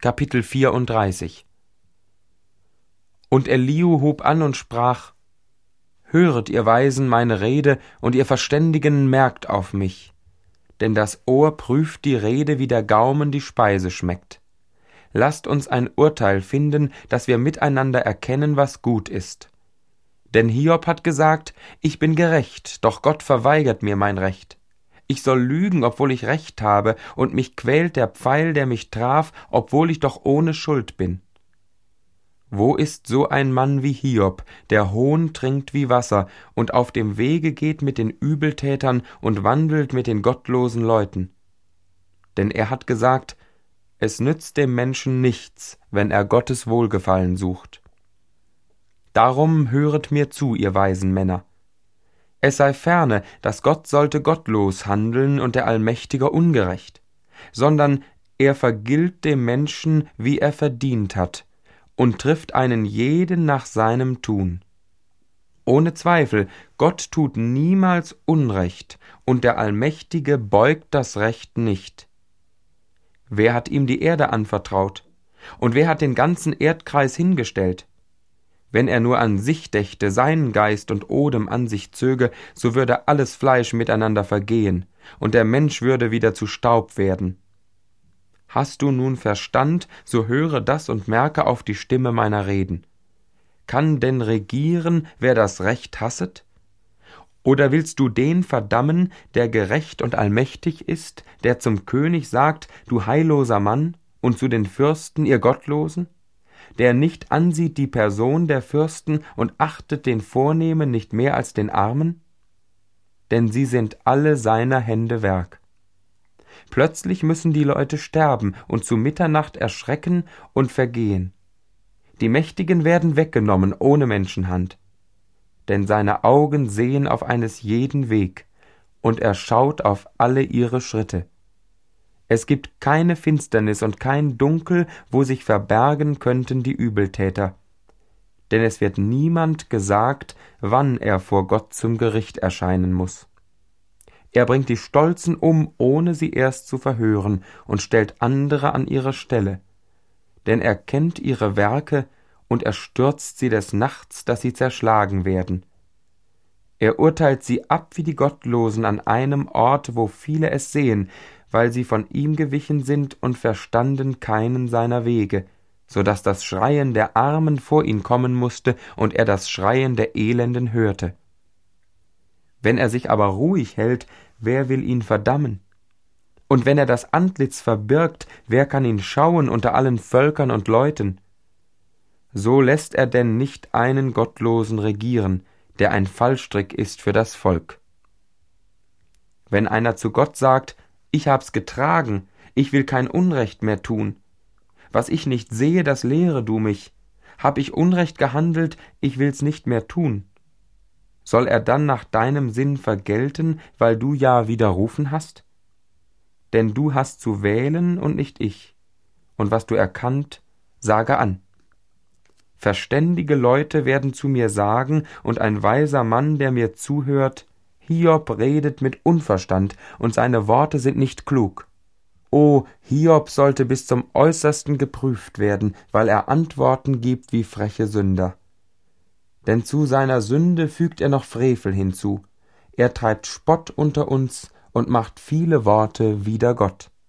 Kapitel 34. Und Elihu hub an und sprach: Höret, ihr Weisen, meine Rede, und ihr Verständigen merkt auf mich. Denn das Ohr prüft die Rede, wie der Gaumen die Speise schmeckt. Lasst uns ein Urteil finden, dass wir miteinander erkennen, was gut ist. Denn Hiob hat gesagt: Ich bin gerecht, doch Gott verweigert mir mein Recht. Ich soll lügen, obwohl ich Recht habe, und mich quält der Pfeil, der mich traf, obwohl ich doch ohne Schuld bin. Wo ist so ein Mann wie Hiob, der Hohn trinkt wie Wasser und auf dem Wege geht mit den Übeltätern und wandelt mit den gottlosen Leuten? Denn er hat gesagt: Es nützt dem Menschen nichts, wenn er Gottes Wohlgefallen sucht. Darum höret mir zu, ihr weisen Männer. Es sei ferne, dass Gott sollte gottlos handeln und der Allmächtige ungerecht, sondern er vergilt dem Menschen, wie er verdient hat, und trifft einen jeden nach seinem Tun. Ohne Zweifel, Gott tut niemals Unrecht, und der Allmächtige beugt das Recht nicht. Wer hat ihm die Erde anvertraut? Und wer hat den ganzen Erdkreis hingestellt? Wenn er nur an sich dächte, seinen Geist und Odem an sich zöge, so würde alles Fleisch miteinander vergehen, und der Mensch würde wieder zu Staub werden. Hast du nun Verstand, so höre das und merke auf die Stimme meiner Reden. Kann denn regieren, wer das Recht hasset? Oder willst du den verdammen, der gerecht und allmächtig ist, der zum König sagt: Du heilloser Mann, und zu den Fürsten, ihr Gottlosen? Der nicht ansieht die Person der Fürsten und achtet den Vornehmen nicht mehr als den Armen? Denn sie sind alle seiner Hände Werk. Plötzlich müssen die Leute sterben und zu Mitternacht erschrecken und vergehen. Die Mächtigen werden weggenommen ohne Menschenhand. Denn seine Augen sehen auf eines jeden Weg, und er schaut auf alle ihre Schritte. Es gibt keine Finsternis und kein Dunkel, wo sich verbergen könnten die Übeltäter. Denn es wird niemand gesagt, wann er vor Gott zum Gericht erscheinen muß. Er bringt die Stolzen um, ohne sie erst zu verhören, und stellt andere an ihre Stelle. Denn er kennt ihre Werke, und er stürzt sie des Nachts, dass sie zerschlagen werden. Er urteilt sie ab wie die Gottlosen an einem Ort, wo viele es sehen, weil sie von ihm gewichen sind und verstanden keinen seiner Wege, so daß das Schreien der Armen vor ihn kommen mußte und er das Schreien der Elenden hörte. Wenn er sich aber ruhig hält, wer will ihn verdammen? Und wenn er das Antlitz verbirgt, wer kann ihn schauen unter allen Völkern und Leuten? So lässt er denn nicht einen Gottlosen regieren, der ein Fallstrick ist für das Volk. Wenn einer zu Gott sagt: Ich hab's getragen, ich will kein Unrecht mehr tun. Was ich nicht sehe, das lehre du mich. Hab ich Unrecht gehandelt, ich will's nicht mehr tun. Soll er dann nach deinem Sinn vergelten, weil du ja widerrufen hast? Denn du hast zu wählen und nicht ich. Und was du erkannt, sage an. Verständige Leute werden zu mir sagen, und ein weiser Mann, der mir zuhört: Hiob redet mit Unverstand, und seine Worte sind nicht klug. O, Hiob sollte bis zum Äußersten geprüft werden, weil er Antworten gibt wie freche Sünder. Denn zu seiner Sünde fügt er noch Frevel hinzu. Er treibt Spott unter uns und macht viele Worte wider Gott.